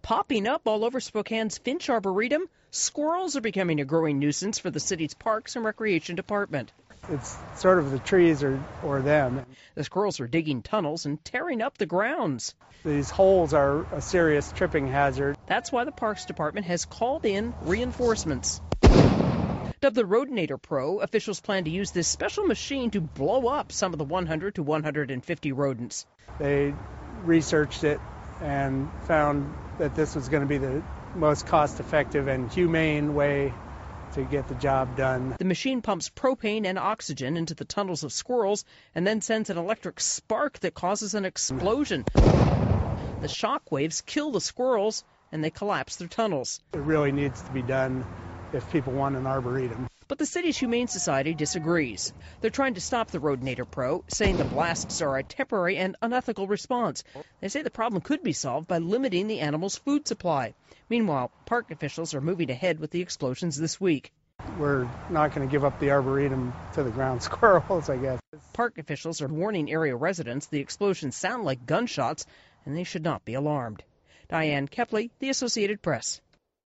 Popping up all over Spokane's Finch Arboretum, squirrels are becoming a growing nuisance for the city's Parks and Recreation Department. It's sort of the trees or them. The squirrels are digging tunnels and tearing up the grounds. These holes are a serious tripping hazard. That's why the Parks Department has called in reinforcements. Dubbed the Roadinator Pro, officials plan to use this special machine to blow up some of the 100 to 150 rodents. They researched it and found that this was going to be the most cost-effective and humane way to get the job done. The machine pumps propane and oxygen into the tunnels of squirrels and then sends an electric spark that causes an explosion. The shock waves kill the squirrels and they collapse their tunnels. It really needs to be done if people want an arboretum. But the city's Humane Society disagrees. They're trying to stop the Roadinator Pro, saying the blasts are a temporary and unethical response. They say the problem could be solved by limiting the animal's food supply. Meanwhile, park officials are moving ahead with the explosions this week. We're not going to give up the arboretum to the ground squirrels, I guess. Park officials are warning area residents the explosions sound like gunshots and they should not be alarmed. Diane Kepley, The Associated Press.